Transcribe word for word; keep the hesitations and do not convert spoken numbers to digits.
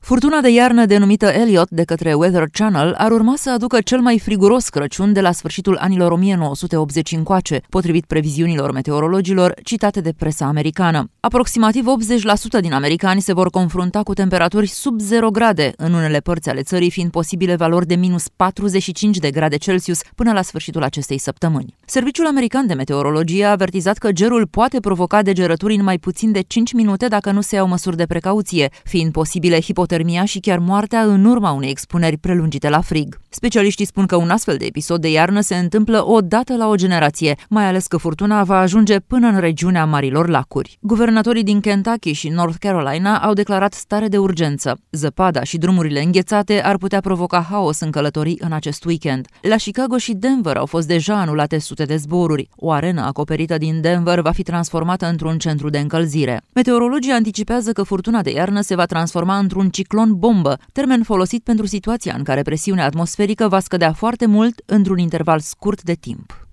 Furtuna de iarnă denumită Elliott de către Weather Channel ar urma să aducă cel mai friguros Crăciun de la sfârșitul anilor o mie nouă sute optzeci încoace, potrivit previziunilor meteorologilor citate de presa americană. Aproximativ optzeci la sută din americani se vor confrunta cu temperaturi sub zero grade, în unele părți ale țării fiind posibile valori de minus patruzeci și cinci de grade Celsius până la sfârșitul acestei săptămâni. Serviciul American de Meteorologie a avertizat că gerul poate provoca degerături în mai puțin de cinci minute dacă nu se iau măsuri de precauție, fiind posibile hipotermia și chiar moartea în urma unei expuneri prelungite la frig. Specialiștii spun că un astfel de episod de iarnă se întâmplă o dată la o generație, mai ales că furtuna va ajunge până în regiunea Marilor Lacuri. Guvernatorii din Kentucky și North Carolina au declarat stare de urgență. Zăpada și drumurile înghețate ar putea provoca haos în călătorii în acest weekend. La Chicago și Denver au fost deja anulate sute de zboruri. O arenă acoperită din Denver va fi transformată într-un centru de încălzire. Meteorologii anticipează că furtuna de iarnă se va transforma într-un ciclon bombă, termen folosit pentru situația în care presiunea atmosferică va scădea foarte mult într-un interval scurt de timp.